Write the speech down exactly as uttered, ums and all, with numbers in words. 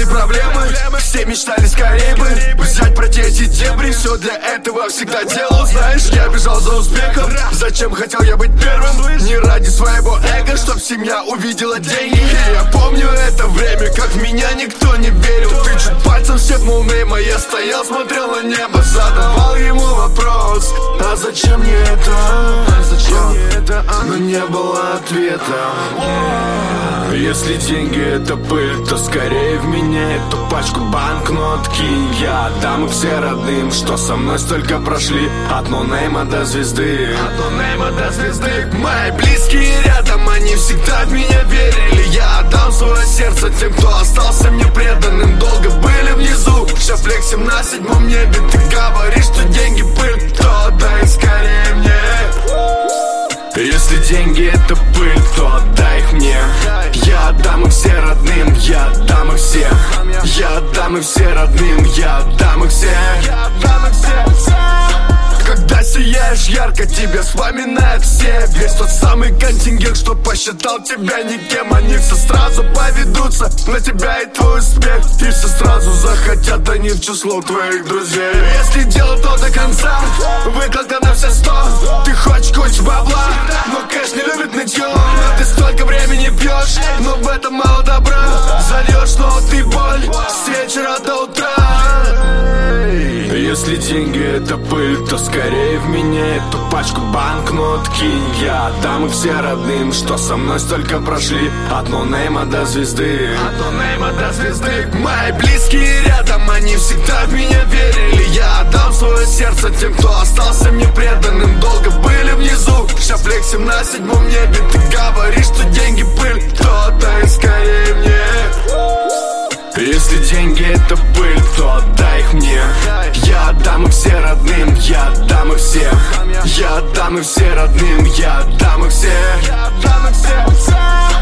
были проблемы, все мечтали скорее бы взять, протереть эти дебри. Все для этого всегда делал, знаешь, я бежал за успехом. Зачем хотел я быть первым? Не ради своего эго, чтоб семья увидела деньги. И я помню это время, как в меня никто не верил. Тычут пальцем все в ноунейма, я стоял, смотрел на небо, задавал ему вопрос: а зачем мне это? А зачем мне это? Но не было ответа. Если деньги это пыль, то скорее в меня эту пачку банкнот кинь. Я отдам их все родным, что со мной столько прошли, от ноунейма до звезды. От ноунейма до звезды. Мои близкие рядом, они всегда в меня верили. Я отдам свое сердце тем, кто остался мне преданным. Долго были внизу, сейчас флексим на седьмом небе. Ты говоришь, что деньги пыль, то отдай скорее мне. Если деньги это пыль, то отдай их мне. Я отдам их все родным, я отдам их все. Я отдам их все родным, я отдам их все. Когда сияешь ярко, тебя вспоминают все. Весь тот самый контингент, что посчитал тебя никем. Они все сразу поведутся на тебя и твой успех, и все сразу захотят они в число твоих друзей. Если дело то до конца, выкладка на все сто. Ты хочешь кучу бабла, но кэш не любит нытье. Ты столько времени пьешь, но в этом мало добра. Зальешь снова ты боль с вечера до утра. Если деньги это пыль, то скорее в меня эту пачку банкнот кинь. Я отдам их все родным, что со мной столько прошли, от ноунейма до звезды. От ноунейма до звезды. Мои близкие рядом, они всегда в меня верили. Я отдам свое сердце тем, кто остался мне преданным. Долго были внизу, сейчас флексим на седьмом небе. Ты говоришь, что деньги пыль, то отдай скорее мне. Если деньги это пыль, то отдай их мне. Я отдам их все родным, я отдам их все. Я отдам их все родным, я отдам их все.